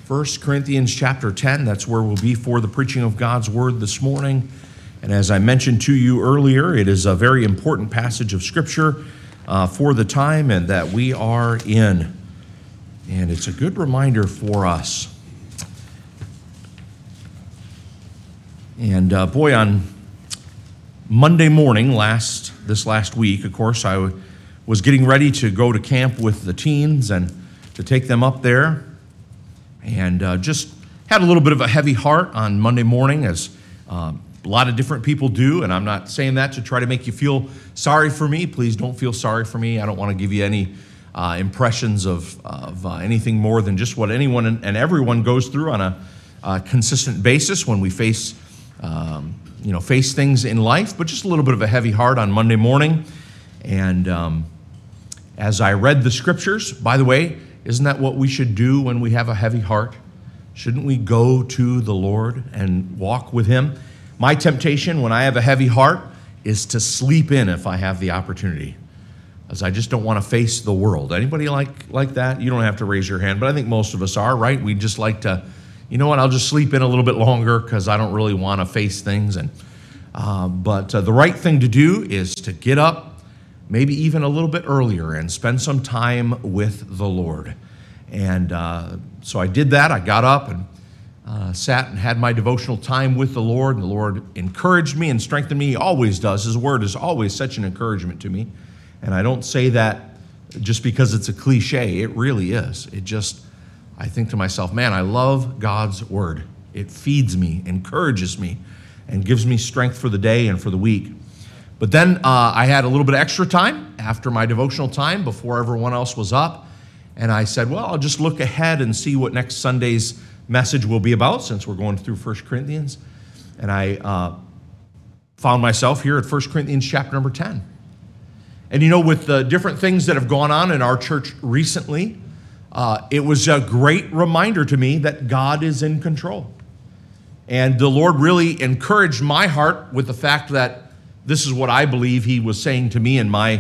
1 Corinthians chapter 10. That's where we'll be for the preaching of God's word this morning. And as I mentioned to you earlier, it is a very important passage of Scripture for the time and that we are in. And it's a good reminder for us. And on Monday morning, this last week, of course, I was getting ready to go to camp with the teens and to take them up there. And just had a little bit of a heavy heart on Monday morning, as a lot of different people do. And I'm not saying that to try to make you feel sorry for me. Please don't feel sorry for me. I don't want to give you any impressions of anything more than just what anyone and everyone goes through on a consistent basis when we face things in life. But just a little bit of a heavy heart on Monday morning. And as I read the Scriptures, by the way, isn't that what we should do when we have a heavy heart? Shouldn't we go to the Lord and walk with Him? My temptation when I have a heavy heart is to sleep in if I have the opportunity, as I just don't want to face the world. Anybody like that? You don't have to raise your hand, but I think most of us are, right? We just like to, you know what, I'll just sleep in a little bit longer because I don't really want to face things. But the right thing to do is to get up, maybe even a little bit earlier, and spend some time with the Lord. And so I did that. I got up and sat and had my devotional time with the Lord. And the Lord encouraged me and strengthened me. He always does. His word is always such an encouragement to me. And I don't say that just because it's a cliche. It really is. I think to myself, man, I love God's word. It feeds me, encourages me, and gives me strength for the day and for the week. But then I had a little bit of extra time after my devotional time before everyone else was up. And I said, well, I'll just look ahead and see what next Sunday's message will be about, since we're going through 1 Corinthians. And I found myself here at 1 Corinthians chapter number 10. And with the different things that have gone on in our church recently, it was a great reminder to me that God is in control. And the Lord really encouraged my heart with the fact that this is what I believe He was saying to me in my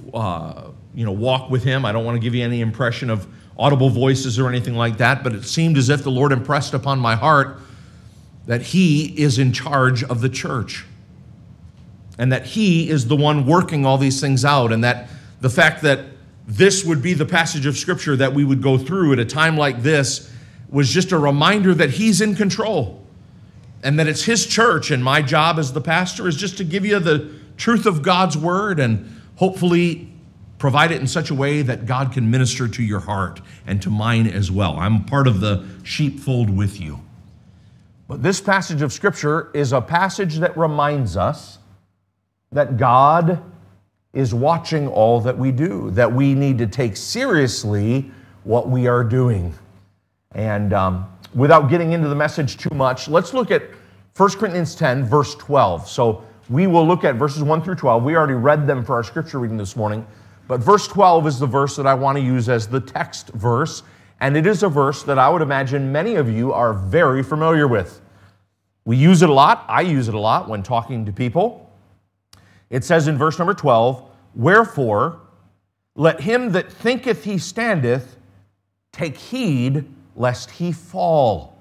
walk with Him. I don't want to give you any impression of audible voices or anything like that, but it seemed as if the Lord impressed upon my heart that He is in charge of the church, and that He is the one working all these things out, and that the fact that this would be the passage of Scripture that we would go through at a time like this was just a reminder that He's in control, and that it's His church, and my job as the pastor is just to give you the truth of God's word and hopefully provide it in such a way that God can minister to your heart and to mine as well. I'm part of the sheepfold with you. But this passage of Scripture is a passage that reminds us that God is watching all that we do, that we need to take seriously what we are doing. And without getting into the message too much, let's look at 1 Corinthians 10, verse 12. So we will look at verses 1 through 12. We already read them for our scripture reading this morning, but verse 12 is the verse that I want to use as the text verse, and it is a verse that I would imagine many of you are very familiar with. We use it a lot. I use it a lot when talking to people. It says in verse number 12, "Wherefore, let him that thinketh he standeth take heed lest he fall."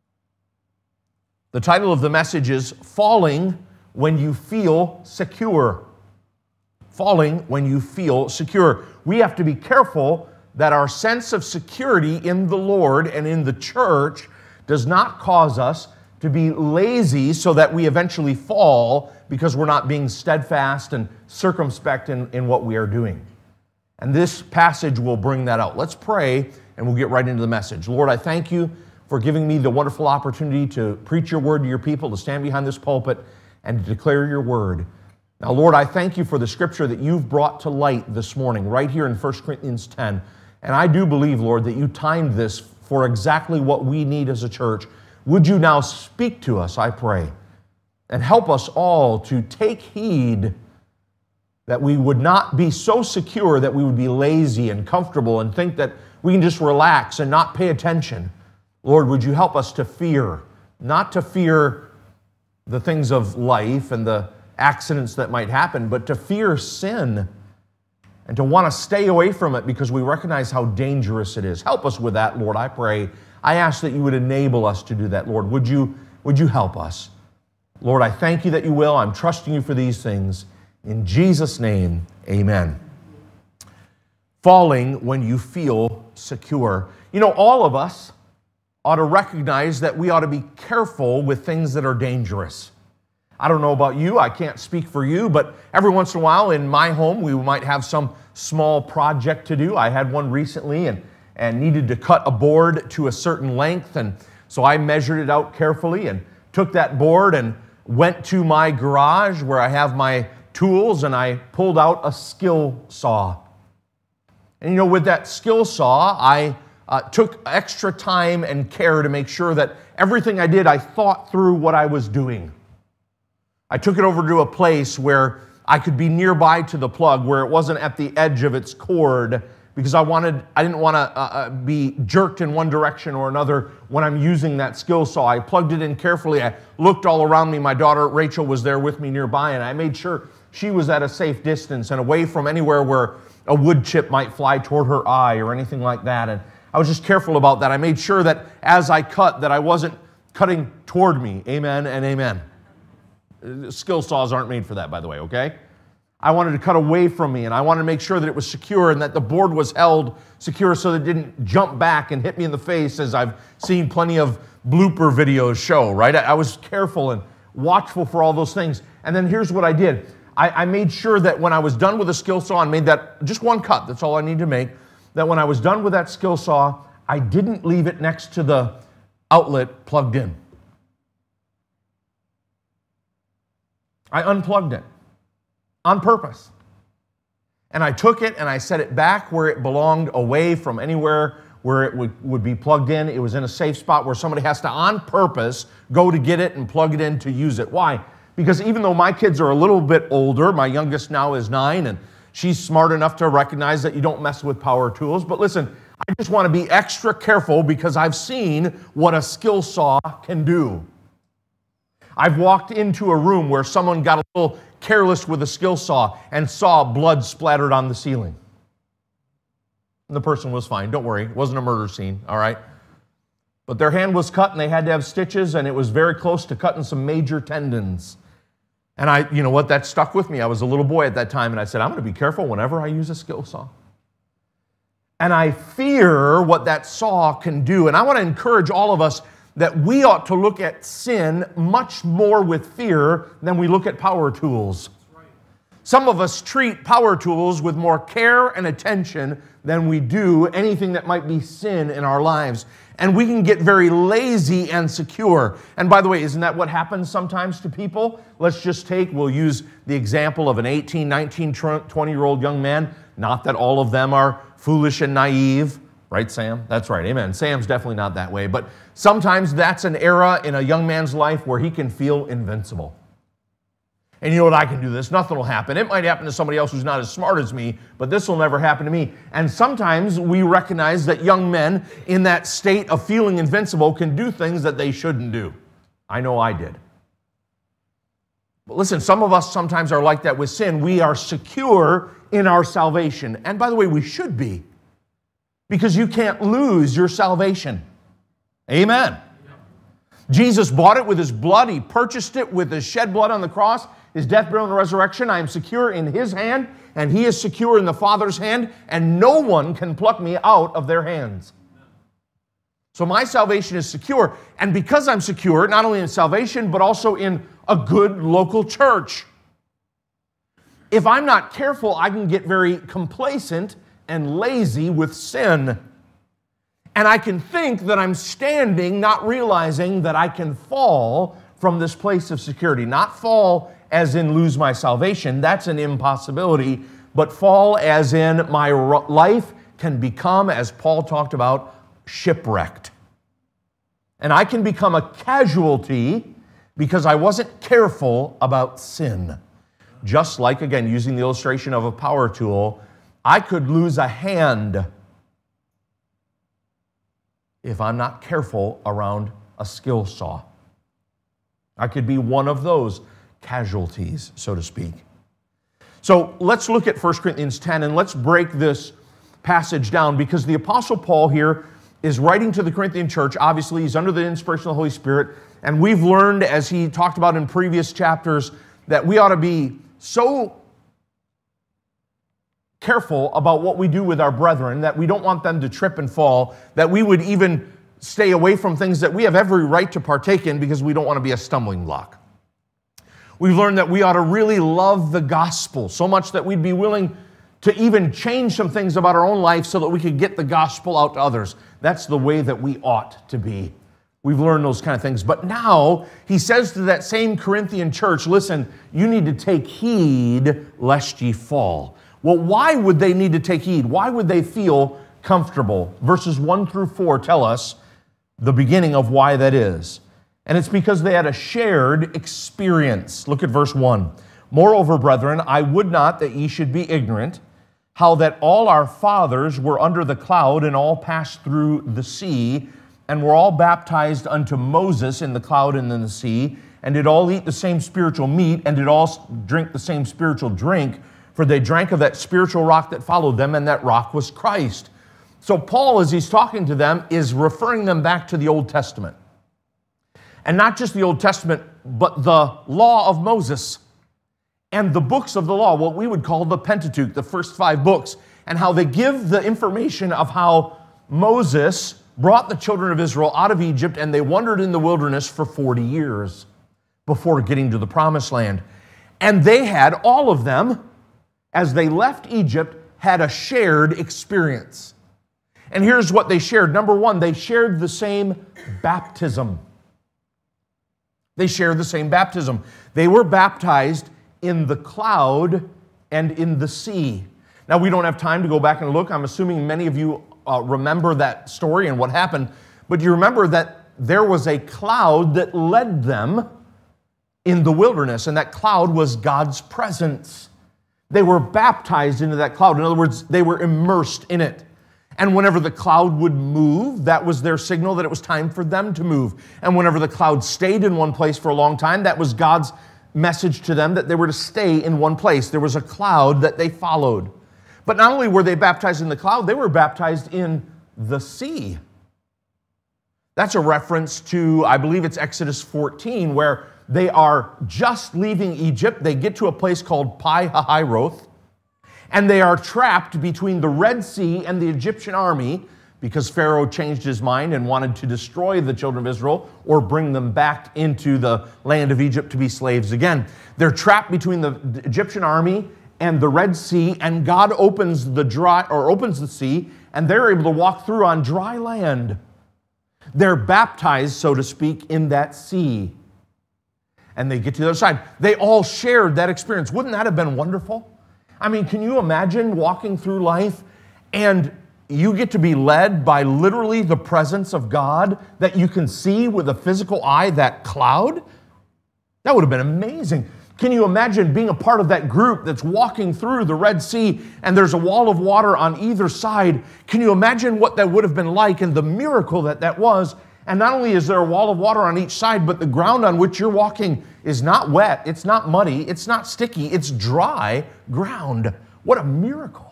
The title of the message is Falling When You Feel Secure. Falling when you feel secure. We have to be careful that our sense of security in the Lord and in the church does not cause us to be lazy so that we eventually fall because we're not being steadfast and circumspect in what we are doing. And this passage will bring that out. Let's pray and we'll get right into the message. Lord, I thank You for giving me the wonderful opportunity to preach Your word to Your people, to stand behind this pulpit and to declare Your word. Now, Lord, I thank You for the scripture that You've brought to light this morning, right here in 1 Corinthians 10. And I do believe, Lord, that You timed this for exactly what we need as a church. Would You now speak to us, I pray, and help us all to take heed that we would not be so secure that we would be lazy and comfortable and think that we can just relax and not pay attention. Lord, would You help us to fear, not to fear the things of life and the accidents that might happen, but to fear sin and to want to stay away from it because we recognize how dangerous it is. Help us with that, Lord, I pray. I ask that you would enable us to do that, Lord. Would you help us? Lord, I thank you that you will. I'm trusting you for these things. In Jesus' name, amen. Falling when you feel secure. You know, all of us ought to recognize that we ought to be careful with things that are dangerous. I don't know about you, I can't speak for you, but every once in a while in my home, we might have some small project to do. I had one recently and needed to cut a board to a certain length, and so I measured it out carefully and took that board and went to my garage where I have my tools, and I pulled out a skill saw. And you know, with that skill saw, I took extra time and care to make sure that everything I did, I thought through what I was doing. I took it over to a place where I could be nearby to the plug, where it wasn't at the edge of its cord, because I didn't want to be jerked in one direction or another when I'm using that skill saw. I plugged it in carefully. I looked all around me. My daughter Rachel was there with me nearby, and I made sure she was at a safe distance and away from anywhere where a wood chip might fly toward her eye or anything like that. And I was just careful about that. I made sure that as I cut, that I wasn't cutting toward me. Amen and amen. Skill saws aren't made for that, by the way, okay? I wanted to cut away from me, and I wanted to make sure that it was secure and that the board was held secure so that it didn't jump back and hit me in the face, as I've seen plenty of blooper videos show, right? I was careful and watchful for all those things. And then here's what I did. I made sure that when I was done with the skill saw and made that just one cut, that's all I need to make, that when I was done with that skill saw, I didn't leave it next to the outlet plugged in. I unplugged it on purpose. And I took it and I set it back where it belonged, away from anywhere where it would be plugged in. It was in a safe spot where somebody has to, on purpose, go to get it and plug it in to use it. Why? Because even though my kids are a little bit older, my youngest now is 9, and she's smart enough to recognize that you don't mess with power tools. But listen, I just want to be extra careful because I've seen what a skill saw can do. I've walked into a room where someone got a little careless with a skill saw and saw blood splattered on the ceiling. And the person was fine. Don't worry. It wasn't a murder scene, all right? But their hand was cut and they had to have stitches, and it was very close to cutting some major tendons. And you know what, that stuck with me. I was a little boy at that time, and I said, I'm going to be careful whenever I use a skill saw. And I fear what that saw can do. And I want to encourage all of us that we ought to look at sin much more with fear than we look at power tools. Some of us treat power tools with more care and attention than we do anything that might be sin in our lives. And we can get very lazy and secure. And by the way, isn't that what happens sometimes to people? We'll use the example of an 18, 19, 20-year-old young man. Not that all of them are foolish and naive. Right, Sam? That's right, amen. Sam's definitely not that way. But sometimes that's an era in a young man's life where he can feel invincible. And you know what, I can do this. Nothing will happen. It might happen to somebody else who's not as smart as me, but this will never happen to me. And sometimes we recognize that young men in that state of feeling invincible can do things that they shouldn't do. I know I did. But listen, some of us sometimes are like that with sin. We are secure in our salvation. And by the way, we should be. Because you can't lose your salvation. Amen. Jesus bought it with his blood. He purchased it with his shed blood on the cross. His death, burial, and resurrection. I am secure in his hand, and he is secure in the Father's hand, and no one can pluck me out of their hands. So my salvation is secure. And because I'm secure, not only in salvation, but also in a good local church. If I'm not careful, I can get very complacent and lazy with sin. And I can think that I'm standing, not realizing that I can fall from this place of security. Not fall as in lose my salvation, that's an impossibility, but fall as in my life can become, as Paul talked about, shipwrecked. And I can become a casualty because I wasn't careful about sin. Just like, again, using the illustration of a power tool, I could lose a hand if I'm not careful around a skill saw. I could be one of those casualties, so to speak. So let's look at 1 Corinthians 10 and let's break this passage down, because the Apostle Paul here is writing to the Corinthian church. Obviously, he's under the inspiration of the Holy Spirit, and we've learned, as he talked about in previous chapters, that we ought to be so careful about what we do with our brethren, that we don't want them to trip and fall, that we would even stay away from things that we have every right to partake in because we don't want to be a stumbling block. We've learned that we ought to really love the gospel so much that we'd be willing to even change some things about our own life so that we could get the gospel out to others. That's the way that we ought to be. We've learned those kind of things. But now he says to that same Corinthian church, listen, you need to take heed lest ye fall. Well, why would they need to take heed? Why would they feel comfortable? Verses 1 through 4 tell us the beginning of why that is. And it's because they had a shared experience. Look at verse 1. Moreover, brethren, I would not that ye should be ignorant, how that all our fathers were under the cloud and all passed through the sea, and were all baptized unto Moses in the cloud and in the sea, and did all eat the same spiritual meat, and did all drink the same spiritual drink, for they drank of that spiritual rock that followed them, and that rock was Christ. So Paul, as he's talking to them, is referring them back to the Old Testament. And not just the Old Testament, but the law of Moses and the books of the law, what we would call the Pentateuch, the first 5 books, and how they give the information of how Moses brought the children of Israel out of Egypt, and they wandered in the wilderness for 40 years before getting to the Promised Land. And they had, all of them, as they left Egypt, had a shared experience. And here's what they shared. Number 1, they shared the same baptism. They shared the same baptism. They were baptized in the cloud and in the sea. Now, we don't have time to go back and look. I'm assuming many of you remember that story and what happened. But you remember that there was a cloud that led them in the wilderness, and that cloud was God's presence. They were baptized into that cloud. In other words, they were immersed in it. And whenever the cloud would move, that was their signal that it was time for them to move. And whenever the cloud stayed in one place for a long time, that was God's message to them that they were to stay in one place. There was a cloud that they followed. But not only were they baptized in the cloud, they were baptized in the sea. That's a reference to, I believe it's Exodus 14, where they are just leaving Egypt. They get to a place called Pi Hahiroth, and they are trapped between the Red Sea and the Egyptian army because Pharaoh changed his mind and wanted to destroy the children of Israel or bring them back into the land of Egypt to be slaves again. They're trapped between the Egyptian army and the Red Sea, and God opens the sea, and they're able to walk through on dry land. They're baptized, so to speak, in that sea. And they get to the other side. They all shared that experience. Wouldn't that have been wonderful? I mean, can you imagine walking through life and you get to be led by literally the presence of God that you can see with a physical eye, that cloud? That would have been amazing. Can you imagine being a part of that group that's walking through the Red Sea and there's a wall of water on either side? Can you imagine what that would have been like and the miracle that that was? And not only is there a wall of water on each side, but the ground on which you're walking is not wet, it's not muddy, it's not sticky, it's dry ground. What a miracle.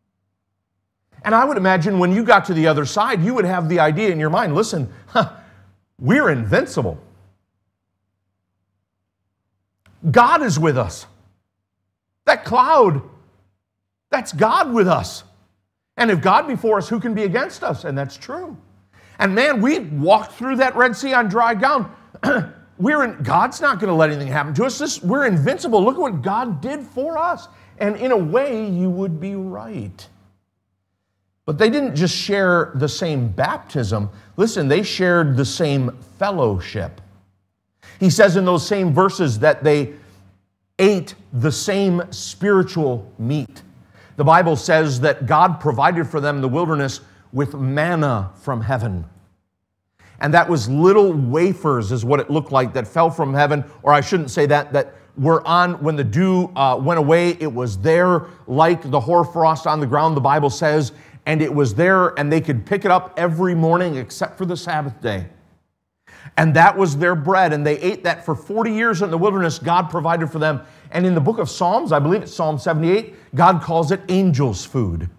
And I would imagine when you got to the other side, you would have the idea in your mind, listen, we're invincible. God is with us. That cloud, that's God with us. And if God be for us, who can be against us? And that's true. And man, we walked through that Red Sea on dry ground. God's not going to let anything happen to us. We're invincible. Look at what God did for us. And in a way, you would be right. But they didn't just share the same baptism. Listen, they shared the same fellowship. He says in those same verses that they ate the same spiritual meat. The Bible says that God provided for them in the wilderness with manna from heaven. And that was little wafers is what it looked like that fell from heaven, or I shouldn't say that were on, when the dew went away, it was there like the hoarfrost on the ground, the Bible says, and it was there and they could pick it up every morning except for the Sabbath day. And that was their bread, and they ate that for 40 years in the wilderness. God provided for them. And in the book of Psalms, I believe it's Psalm 78, God calls it angels' food.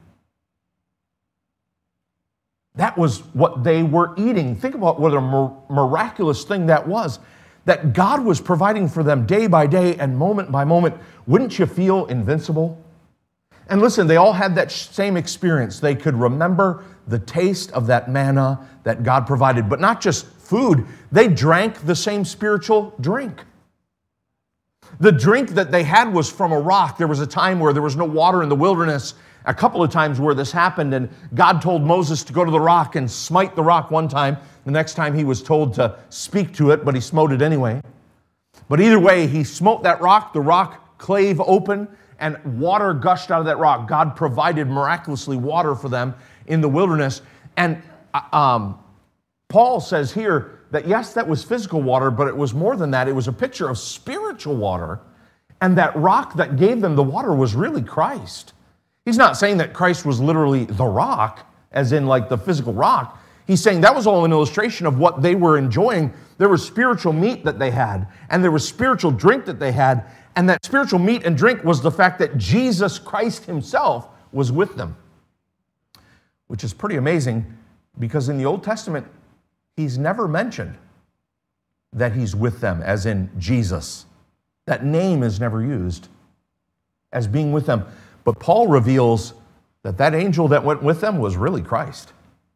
That was what they were eating. Think about what a miraculous thing that was, that God was providing for them day by day and moment by moment. Wouldn't you feel invincible? And listen, they all had that same experience. They could remember the taste of that manna that God provided, but not just food. They drank the same spiritual drink. The drink that they had was from a rock. There was a time where there was no water in the wilderness, a couple of times where this happened, and God told Moses to go to the rock and smite the rock one time. The next time he was told to speak to it, but he smote it anyway. But either way, he smote that rock, the rock clave open, and water gushed out of that rock. God provided miraculously water for them in the wilderness. And Paul says here that yes, that was physical water, but it was more than that. It was a picture of spiritual water. And that rock that gave them the water was really Christ. He's not saying that Christ was literally the rock, as in like the physical rock. He's saying that was all an illustration of what they were enjoying. There was spiritual meat that they had, and there was spiritual drink that they had, and that spiritual meat and drink was the fact that Jesus Christ himself was with them, which is pretty amazing because in the Old Testament, he's never mentioned that he's with them, as in Jesus. That name is never used as being with them. But Paul reveals that that angel that went with them was really Christ.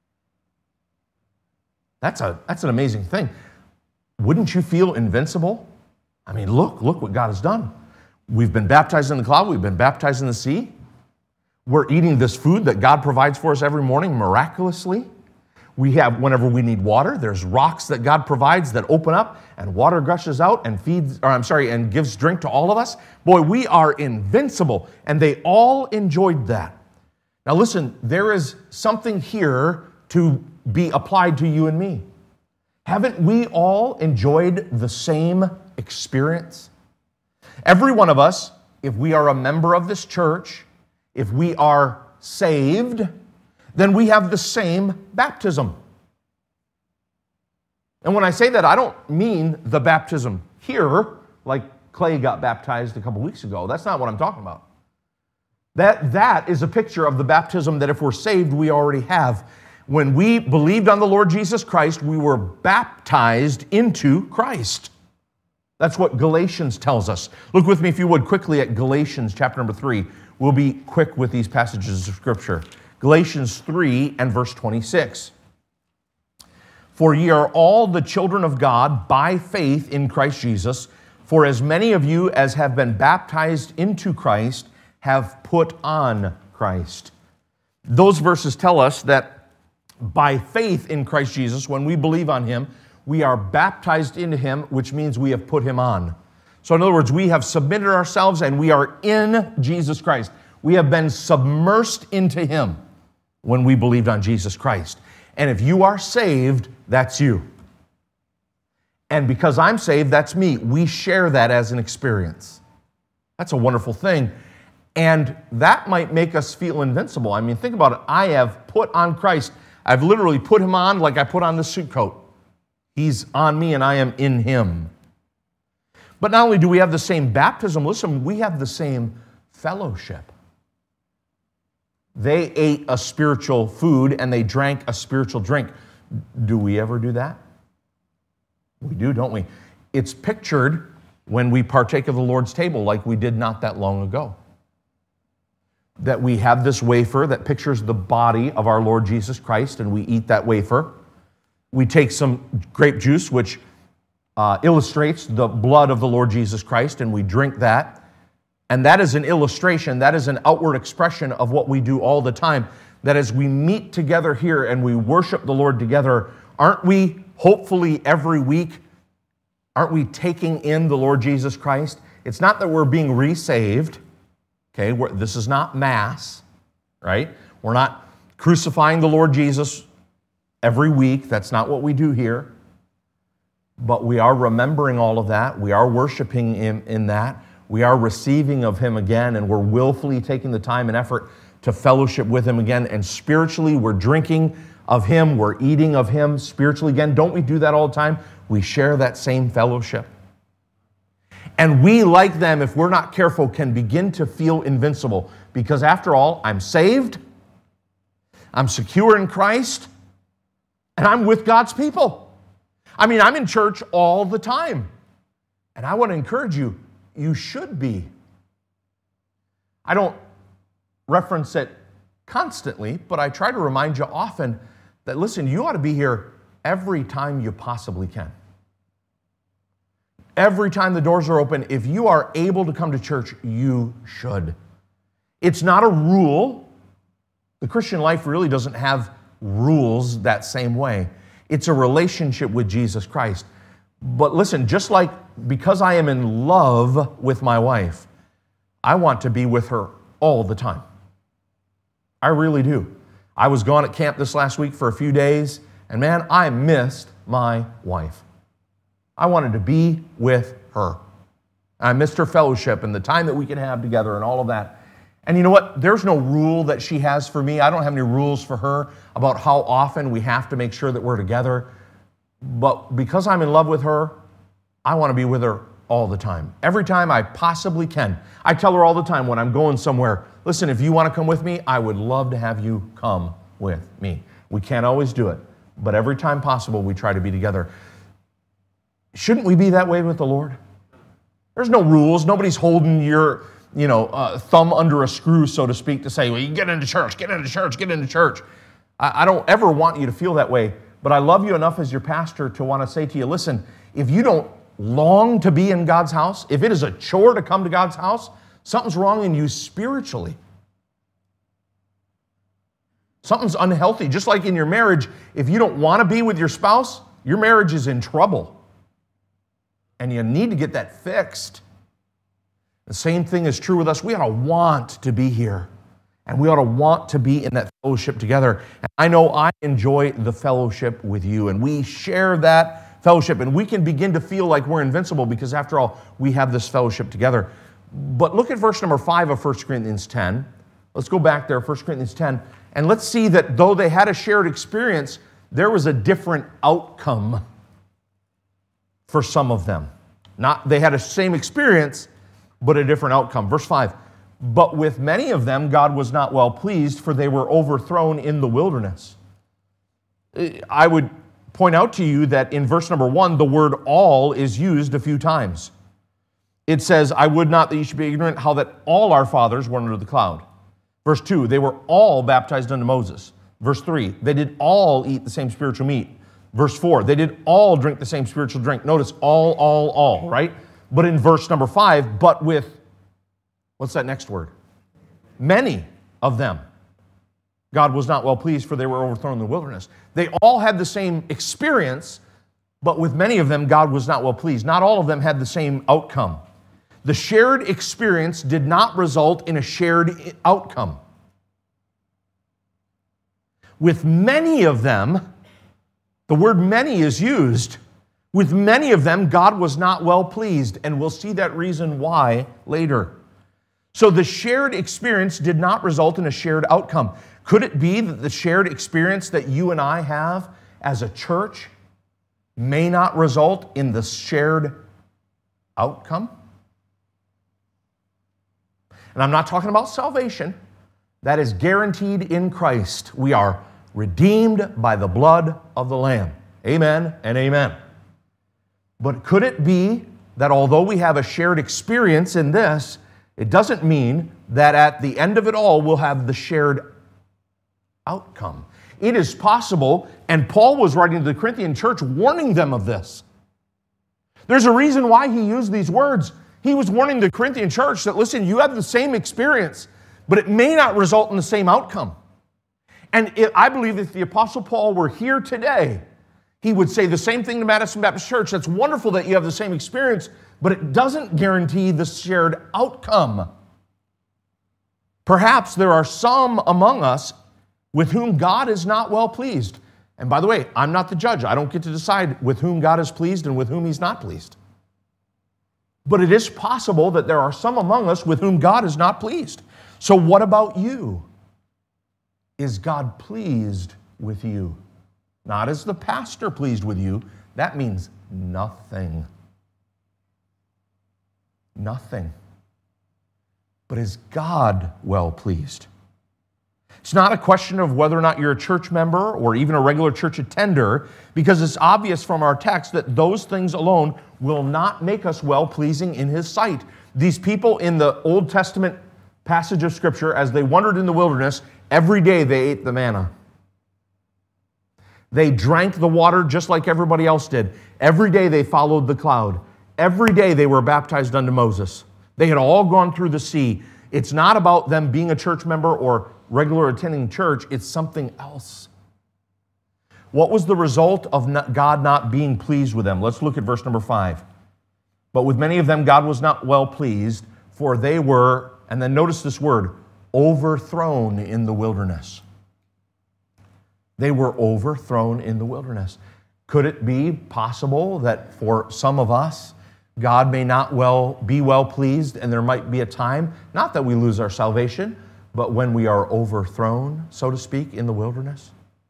That's an amazing thing. Wouldn't you feel invincible? I mean, look what God has done. We've been baptized in the cloud. We've been baptized in the sea. We're eating this food that God provides for us every morning miraculously. We have, whenever we need water, there's rocks that God provides that open up and water gushes out and and gives drink to all of us. Boy, we are invincible. And they all enjoyed that. Now listen, there is something here to be applied to you and me. Haven't we all enjoyed the same experience? Every one of us, if we are a member of this church, if we are saved, then we have the same baptism. And when I say that, I don't mean the baptism here, like Clay got baptized a couple weeks ago. That's not what I'm talking about. That is a picture of the baptism that if we're saved, we already have. When we believed on the Lord Jesus Christ, we were baptized into Christ. That's what Galatians tells us. Look with me, if you would, quickly at Galatians chapter number 3. We'll be quick with these passages of Scripture. Galatians 3 and verse 26. For ye are all the children of God by faith in Christ Jesus. For as many of you as have been baptized into Christ have put on Christ. Those verses tell us that by faith in Christ Jesus, when we believe on him, we are baptized into him, which means we have put him on. So in other words, we have submitted ourselves and we are in Jesus Christ. We have been submersed into him when we believed on Jesus Christ. And if you are saved, that's you. And because I'm saved, that's me. We share that as an experience. That's a wonderful thing. And that might make us feel invincible. I mean, think about it. I have put on Christ. I've literally put him on like I put on the suit coat. He's on me and I am in him. But not only do we have the same baptism, listen, we have the same fellowship. They ate a spiritual food and they drank a spiritual drink. Do we ever do that? We do, don't we? It's pictured when we partake of the Lord's table like we did not that long ago. That we have this wafer that pictures the body of our Lord Jesus Christ, and we eat that wafer. We take some grape juice, which illustrates the blood of the Lord Jesus Christ, and we drink that. And that is an illustration, that is an outward expression of what we do all the time. That as we meet together here and we worship the Lord together, aren't we, hopefully every week, aren't we taking in the Lord Jesus Christ? It's not that we're being resaved. Okay, this is not Mass, right? We're not crucifying the Lord Jesus every week. That's not what we do here. But we are remembering all of that. We are worshiping him in that. We are receiving of him again, and we're willfully taking the time and effort to fellowship with him again. And spiritually, we're drinking of Him. We're eating of Him spiritually again. Don't we do that all the time? We share that same fellowship. And we, like them, if we're not careful, can begin to feel invincible. Because after all, I'm saved, I'm secure in Christ, and I'm with God's people. I mean, I'm in church all the time. And I want to encourage you, you should be. I don't reference it constantly, but I try to remind you often that, listen, you ought to be here every time you possibly can. Every time the doors are open, if you are able to come to church, you should. It's not a rule. The Christian life really doesn't have rules that same way. It's a relationship with Jesus Christ. But listen, just like because I am in love with my wife, I want to be with her all the time. I really do. I was gone at camp this last week for a few days, and man, I missed my wife. I wanted to be with her. I missed her fellowship and the time that we could have together and all of that. And you know what? There's no rule that she has for me. I don't have any rules for her about how often we have to make sure that we're together. But because I'm in love with her, I want to be with her all the time. Every time I possibly can. I tell her all the time when I'm going somewhere, listen, if you want to come with me, I would love to have you come with me. We can't always do it, but every time possible, we try to be together. Shouldn't we be that way with the Lord? There's no rules. Nobody's holding your thumb under a screw, so to speak, to say, well, you can get into church, get into church, get into church. I don't ever want you to feel that way, but I love you enough as your pastor to want to say to you, listen, if you don't long to be in God's house, if it is a chore to come to God's house, something's wrong in you spiritually. Something's unhealthy. Just like in your marriage, if you don't want to be with your spouse, your marriage is in trouble. And you need to get that fixed. The same thing is true with us. We ought to want to be here. And we ought to want to be in that fellowship together. And I know I enjoy the fellowship with you. And we share that fellowship. And we can begin to feel like we're invincible because, after all, we have this fellowship together. But look at verse number 5 of 1 Corinthians 10. Let's go back there, 1 Corinthians 10. And let's see that though they had a shared experience, there was a different outcome for some of them. They had the same experience, but a different outcome. Verse 5, but with many of them God was not well pleased, for they were overthrown in the wilderness. I would point out to you that in verse number 1, the word all is used a few times. It says, I would not that you should be ignorant how that all our fathers were under the cloud. Verse 2, they were all baptized unto Moses. Verse 3, they did all eat the same spiritual meat. Verse 4, they did all drink the same spiritual drink. Notice all, right? But in verse number 5, but with, what's that next word? Many of them, God was not well pleased, for they were overthrown in the wilderness. They all had the same experience, but with many of them, God was not well pleased. Not all of them had the same outcome. The shared experience did not result in a shared outcome. With many of them, the word many is used. With many of them, God was not well pleased, and we'll see that reason why later. So the shared experience did not result in a shared outcome. Could it be that the shared experience that you and I have as a church may not result in the shared outcome? And I'm not talking about salvation. That is guaranteed in Christ. We are redeemed by the blood of the Lamb. Amen and amen. But could it be that although we have a shared experience in this, it doesn't mean that at the end of it all we'll have the shared outcome? It is possible, and Paul was writing to the Corinthian church warning them of this. There's a reason why he used these words. He was warning the Corinthian church that, listen, you have the same experience, but it may not result in the same outcome. And I believe if the Apostle Paul were here today, he would say the same thing to Madison Baptist Church. That's wonderful that you have the same experience, but it doesn't guarantee the shared outcome. Perhaps there are some among us with whom God is not well pleased. And by the way, I'm not the judge. I don't get to decide with whom God is pleased and with whom He's not pleased. But it is possible that there are some among us with whom God is not pleased. So what about you? Is God pleased with you. Not is the pastor pleased with you. That means nothing. Nothing. But is God well pleased? It's not a question of whether or not you're a church member or even a regular church attender, because it's obvious from our text that those things alone will not make us well-pleasing in His sight. These people in the Old Testament passage of Scripture, as they wandered in the wilderness, every day they ate the manna. They drank the water just like everybody else did. Every day they followed the cloud. Every day they were baptized unto Moses. They had all gone through the sea. It's not about them being a church member or regular attending church. It's something else. What was the result of God not being pleased with them? Let's look at verse number 5. But with many of them God was not well pleased, for they were, and then notice this word, overthrown in the wilderness. They were overthrown in the wilderness. Could it be possible that for some of us, God may not be well pleased, and there might be a time, not that we lose our salvation, but when we are overthrown, so to speak, in the wilderness?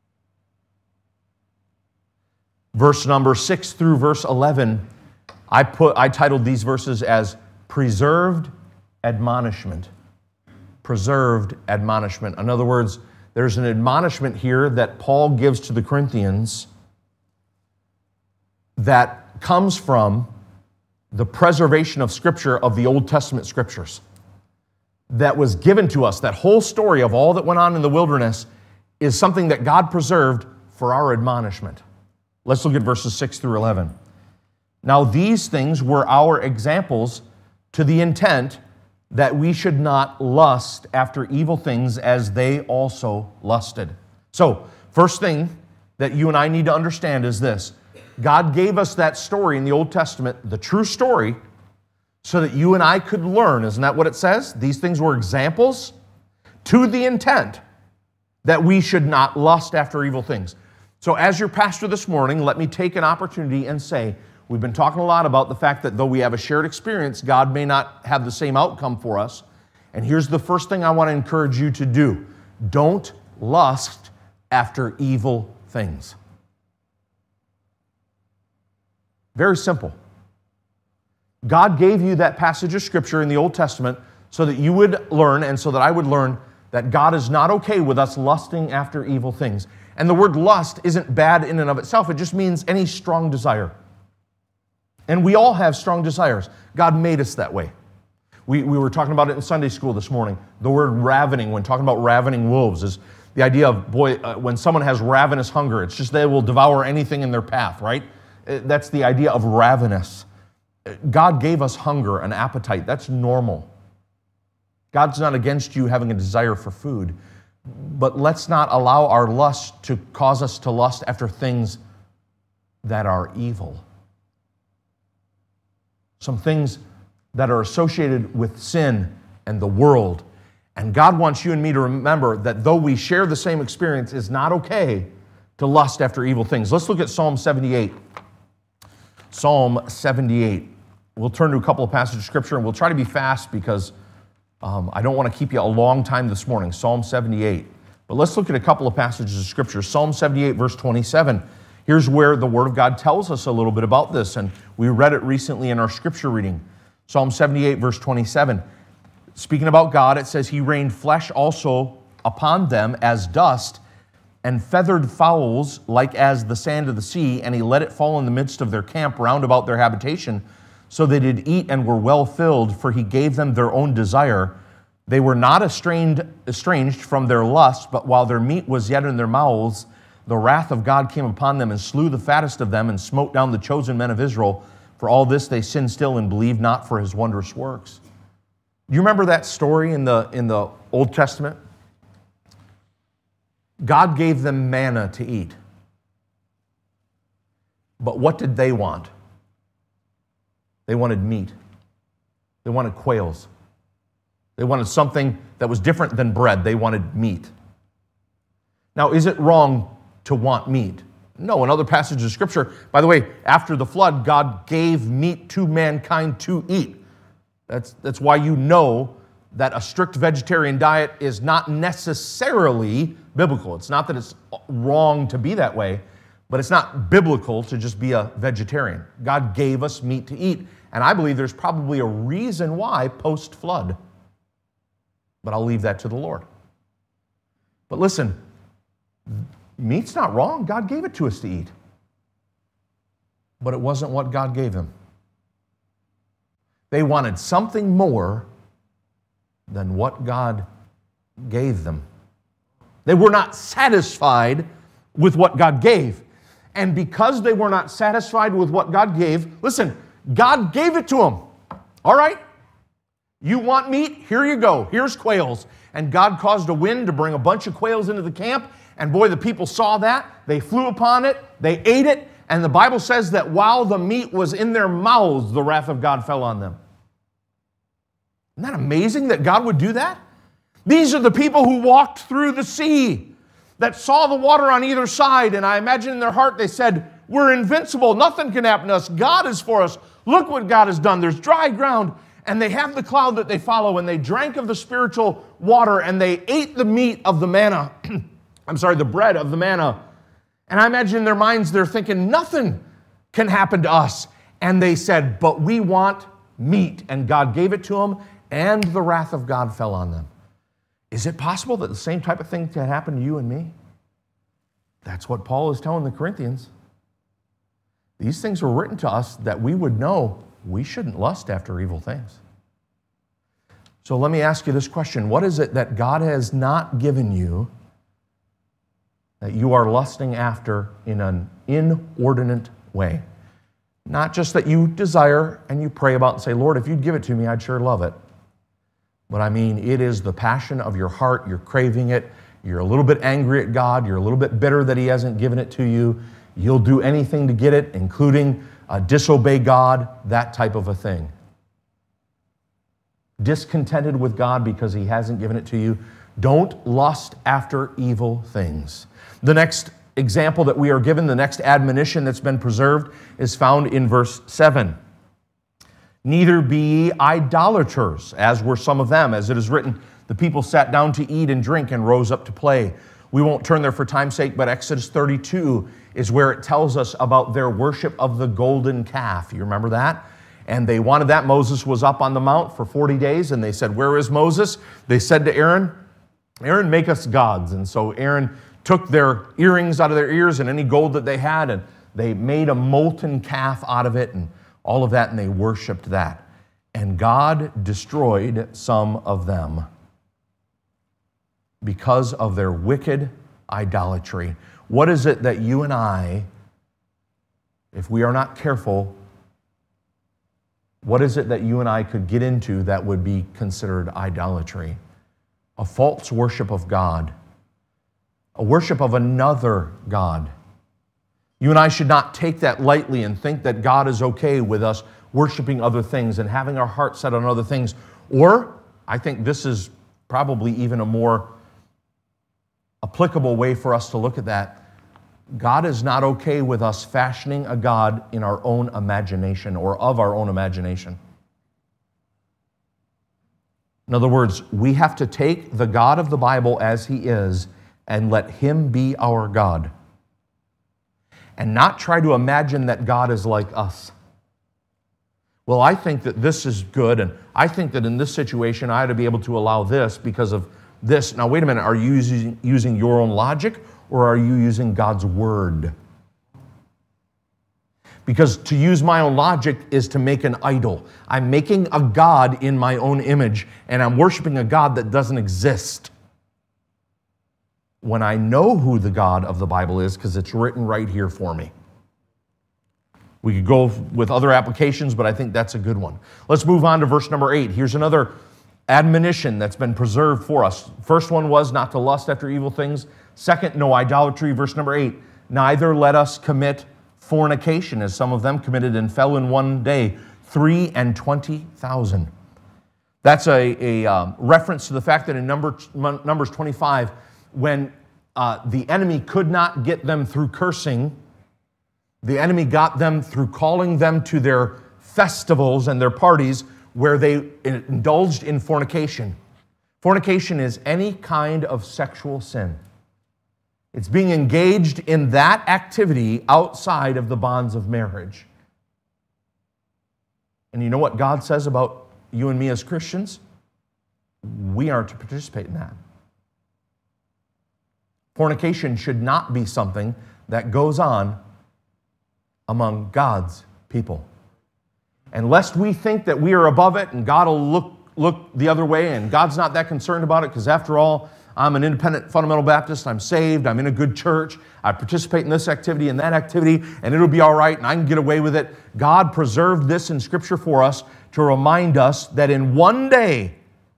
Verse number 6 through verse 11, I titled these verses as Preserved Admonishment. Preserved admonishment. In other words, there's an admonishment here that Paul gives to the Corinthians that comes from the preservation of Scripture, of the Old Testament Scriptures, that was given to us. That whole story of all that went on in the wilderness is something that God preserved for our admonishment. Let's look at verses 6 through 11. Now these things were our examples, to the intent that we should not lust after evil things as they also lusted. So, first thing that you and I need to understand is this. God gave us that story in the Old Testament, the true story, so that you and I could learn. Isn't that what it says? These things were examples to the intent that we should not lust after evil things. So as your pastor this morning, let me take an opportunity and say, we've been talking a lot about the fact that though we have a shared experience, God may not have the same outcome for us. And here's the first thing I want to encourage you to do. Don't lust after evil things. Very simple. God gave you that passage of Scripture in the Old Testament so that you would learn, and so that I would learn, that God is not okay with us lusting after evil things. And the word lust isn't bad in and of itself. It just means any strong desire. And we all have strong desires. God made us that way. We were talking about it in Sunday school this morning. The word ravening, when talking about ravening wolves, is the idea of, when someone has ravenous hunger, it's just they will devour anything in their path, right? That's the idea of ravenous. God gave us hunger, an appetite. That's normal. God's not against you having a desire for food. But let's not allow our lust to cause us to lust after things that are evil. Some things that are associated with sin and the world. And God wants you and me to remember that though we share the same experience, it's not okay to lust after evil things. Let's look at Psalm 78. Psalm 78. We'll turn to a couple of passages of Scripture, and we'll try to be fast because I don't want to keep you a long time this morning. Psalm 78. But let's look at a couple of passages of Scripture. Psalm 78, verse 27. Here's where the Word of God tells us a little bit about this, and we read it recently in our Scripture reading. Psalm 78, verse 27. Speaking about God, it says, He rained flesh also upon them as dust, and feathered fowls like as the sand of the sea, and He let it fall in the midst of their camp round about their habitation. So they did eat and were well filled, for He gave them their own desire. They were not estranged from their lust, but while their meat was yet in their mouths, the wrath of God came upon them and slew the fattest of them and smote down the chosen men of Israel. For all this they sinned still and believed not for His wondrous works. Do you remember that story in the Old Testament? God gave them manna to eat. But what did they want? They wanted meat. They wanted quails. They wanted something that was different than bread. They wanted meat. Now, is it wrong to want meat? No, in other passages of Scripture, by the way, after the flood, God gave meat to mankind to eat. That's why you know that a strict vegetarian diet is not necessarily biblical. It's not that it's wrong to be that way, but it's not biblical to just be a vegetarian. God gave us meat to eat, and I believe there's probably a reason why post-flood. But I'll leave that to the Lord. But listen, meat's not wrong. God gave it to us to eat. But it wasn't what God gave them. They wanted something more than what God gave them. They were not satisfied with what God gave. And because they were not satisfied with what God gave, listen, God gave it to them. All right? You want meat? Here you go. Here's quails. And God caused a wind to bring a bunch of quails into the camp. And boy, the people saw that. They flew upon it. They ate it. And the Bible says that while the meat was in their mouths, the wrath of God fell on them. Isn't that amazing that God would do that? These are the people who walked through the sea, that saw the water on either side. And I imagine in their heart they said, we're invincible. Nothing can happen to us. God is for us. Look what God has done. There's dry ground. And they have the cloud that they follow, and they drank of the spiritual water, and they ate the meat of the manna. The bread of the manna. And I imagine in their minds they're thinking, nothing can happen to us. And they said, but we want meat. And God gave it to them, and the wrath of God fell on them. Is it possible that the same type of thing can happen to you and me? That's what Paul is telling the Corinthians. These things were written to us that we would know we shouldn't lust after evil things. So let me ask you this question. What is it that God has not given you that you are lusting after in an inordinate way? Not just that you desire and you pray about and say, Lord, if you'd give it to me, I'd sure love it. But I mean, it is the passion of your heart. You're craving it. You're a little bit angry at God. You're a little bit bitter that He hasn't given it to you. You'll do anything to get it, including disobey God, that type of a thing. Discontented with God because He hasn't given it to you. Don't lust after evil things. The next example that we are given, the next admonition that's been preserved, is found in verse 7. Neither be ye idolaters, as were some of them. As it is written, the people sat down to eat and drink and rose up to play. We won't turn there for time's sake, but Exodus 32 is where it tells us about their worship of the golden calf. You remember that? And they wanted that. Moses was up on the mount for 40 days, and they said, where is Moses? They said to Aaron, Aaron, make us gods. And so Aaron took their earrings out of their ears and any gold that they had, and they made a molten calf out of it and all of that, and they worshiped that. And God destroyed some of them because of their wicked idolatry. What is it that you and I, if we are not careful, what is it that you and I could get into that would be considered idolatry? A false worship of God, a worship of another God. You and I should not take that lightly and think that God is okay with us worshiping other things and having our heart set on other things. Or, I think this is probably even a more applicable way for us to look at that. God is not okay with us fashioning a God in our own imagination or of our own imagination. In other words, we have to take the God of the Bible as He is and let Him be our God. And not try to imagine that God is like us. Well, I think that this is good, and I think that in this situation I ought to be able to allow this because of this. Now, wait a minute. Are you using your own logic, or are you using God's Word? Because to use my own logic is to make an idol. I'm making a God in my own image, and I'm worshiping a God that doesn't exist. When I know who the God of the Bible is, because it's written right here for me. We could go with other applications, but I think that's a good one. Let's move on to verse number 8. Here's another admonition that's been preserved for us. First one was not to lust after evil things. Second, no idolatry. Verse number 8, neither let us commit fornication, as some of them committed and fell in one day, 23,000. That's a reference to the fact that in Numbers 25, when the enemy could not get them through cursing, the enemy got them through calling them to their festivals and their parties where they indulged in fornication. Fornication is any kind of sexual sin. It's being engaged in that activity outside of the bonds of marriage. And you know what God says about you and me as Christians? We are to participate in that. Fornication should not be something that goes on among God's people. And lest we think that we are above it and God will look the other way and God's not that concerned about it because after all, I'm an independent fundamental Baptist, I'm saved, I'm in a good church, I participate in this activity and that activity, and it'll be all right and I can get away with it. God preserved this in Scripture for us to remind us that in one day,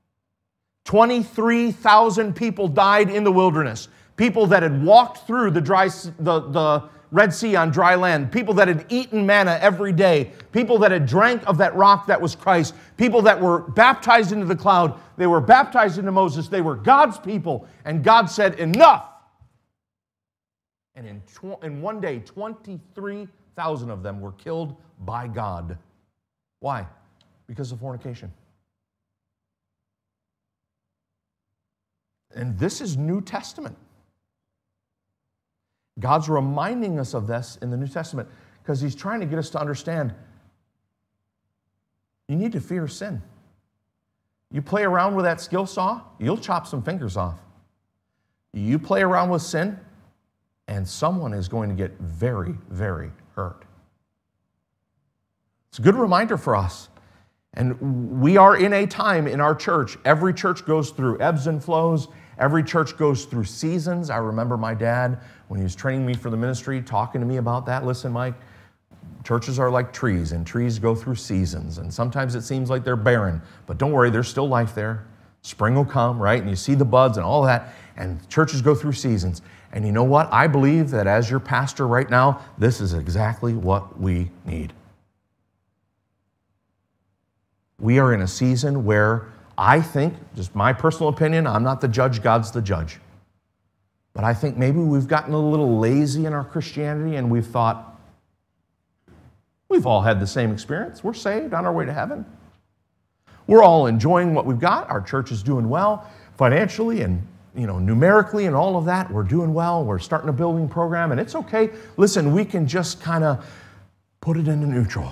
23,000 people died in the wilderness. People that had walked through the Red Sea on dry land, people that had eaten manna every day, people that had drank of that rock that was Christ, people that were baptized into the cloud, they were baptized into Moses, they were God's people, and God said, enough! And in one day, 23,000 of them were killed by God. Why? Because of fornication. And this is New Testament. God's reminding us of this in the New Testament because He's trying to get us to understand you need to fear sin. You play around with that skill saw, you'll chop some fingers off. You play around with sin, and someone is going to get very, very hurt. It's a good reminder for us. And we are in a time in our church, every church goes through ebbs and flows. Every church goes through seasons. I remember my dad, when he was training me for the ministry, talking to me about that. Listen, Mike, churches are like trees, and trees go through seasons. And sometimes it seems like they're barren. But don't worry, there's still life there. Spring will come, right? And you see the buds and all that. And churches go through seasons. And you know what? I believe that as your pastor right now, this is exactly what we need. We are in a season where I think, just my personal opinion, I'm not the judge, God's the judge. But I think maybe we've gotten a little lazy in our Christianity and we've thought, we've all had the same experience. We're saved on our way to heaven. We're all enjoying what we've got. Our church is doing well financially and numerically and all of that. We're doing well. We're starting a building program and it's okay. Listen, we can just kind of put it into neutral.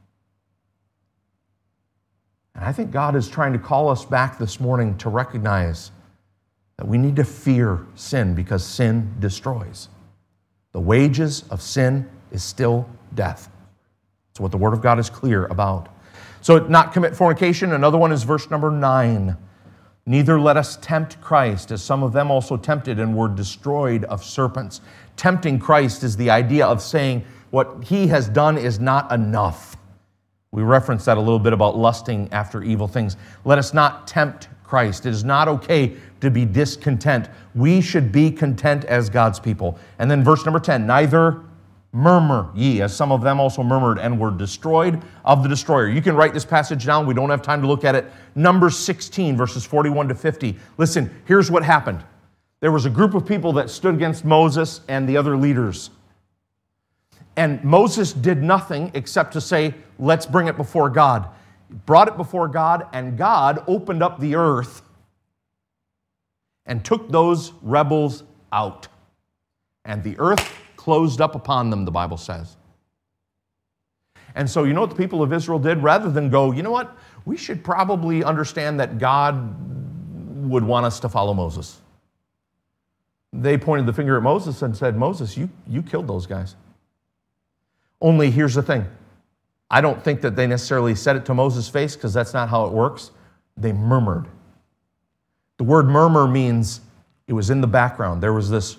And I think God is trying to call us back this morning to recognize that we need to fear sin because sin destroys. The wages of sin is still death. That's what the Word of God is clear about. So not commit fornication. Another one is verse number 9. Neither let us tempt Christ, as some of them also tempted and were destroyed of serpents. Tempting Christ is the idea of saying what He has done is not enough. We referenced that a little bit about lusting after evil things. Let us not tempt Christ. It is not okay to be discontent. We should be content as God's people. And then verse number 10, neither murmur ye, as some of them also murmured and were destroyed of the destroyer. You can write this passage down. We don't have time to look at it. Numbers 16, verses 41 to 50. Listen, here's what happened. There was a group of people that stood against Moses and the other leaders. And Moses did nothing except to say, let's bring it before God. He brought it before God, and God opened up the earth and took those rebels out. And the earth closed up upon them, the Bible says. And so you know what the people of Israel did? Rather than go, you know what? We should probably understand that God would want us to follow Moses. They pointed the finger at Moses and said, Moses, you killed those guys. Only here's the thing. I don't think that they necessarily said it to Moses' face because that's not how it works. They murmured. The word murmur means it was in the background. There was this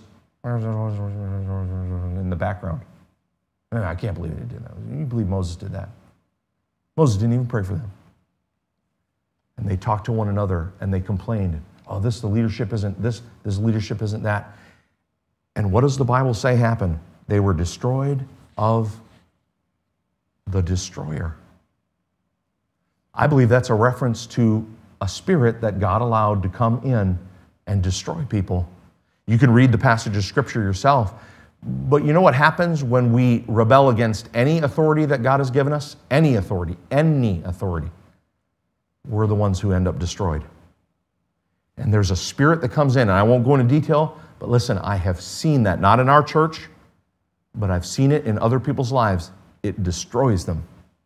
in the background. I can't believe they did that. You believe Moses did that? Moses didn't even pray for them. And they talked to one another and they complained. Oh, the leadership isn't this leadership isn't that. And what does the Bible say happened? They were destroyed of the destroyer. I believe that's a reference to a spirit that God allowed to come in and destroy people. You can read the passage of Scripture yourself. But you know what happens when we rebel against any authority that God has given us? Any authority. We're the ones who end up destroyed. And there's a spirit that comes in, and I won't go into detail, But listen, I have seen that, not in our church, but I've seen it in other people's lives. It destroys them.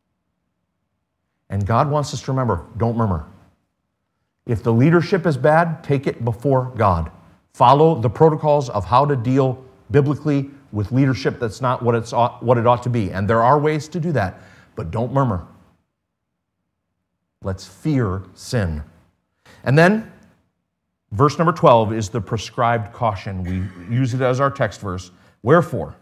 And God wants us to remember, don't murmur. If the leadership is bad, take it before God. Follow the protocols of how to deal biblically with leadership that's not what it ought to be. And there are ways to do that, but don't murmur. Let's fear sin. And then, verse number 12 is the prescribed caution. We use it as our text verse. Wherefore,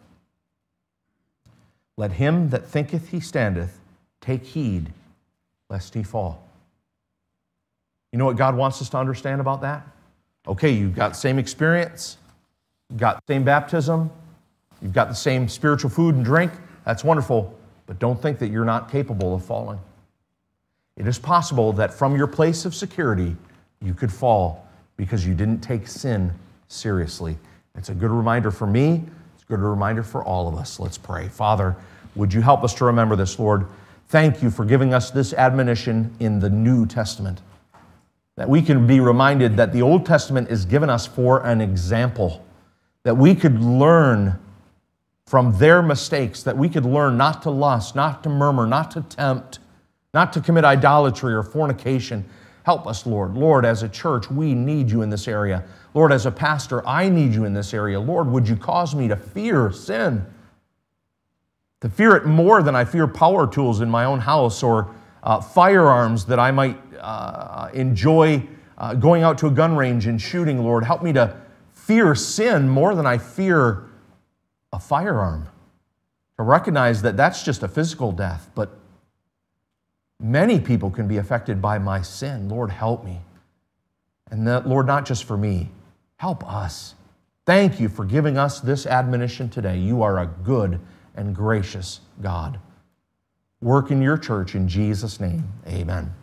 let him that thinketh he standeth take heed lest he fall. You know what God wants us to understand about that? Okay, you've got the same experience, you've got the same baptism, you've got the same spiritual food and drink. That's wonderful, but don't think that you're not capable of falling. It is possible that from your place of security, you could fall because you didn't take sin seriously. It's a good reminder for me. It's a good reminder for all of us. Let's pray. Father, would you help us to remember this, Lord? Thank you for giving us this admonition in the New Testament, that we can be reminded that the Old Testament is given us for an example, that we could learn from their mistakes, that we could learn not to lust, not to murmur, not to tempt, not to commit idolatry or fornication. Help us, Lord. Lord, as a church, we need you in this area. Lord, as a pastor, I need you in this area. Lord, would you cause me to fear sin? To fear it more than I fear power tools in my own house or firearms that I might enjoy going out to a gun range and shooting, Lord. Help me to fear sin more than I fear a firearm. To recognize that that's just a physical death, but many people can be affected by my sin. Lord, help me. And that, Lord, not just for me, help us. Thank you for giving us this admonition today. You are a good and gracious God. Work in your church in Jesus' name. Amen.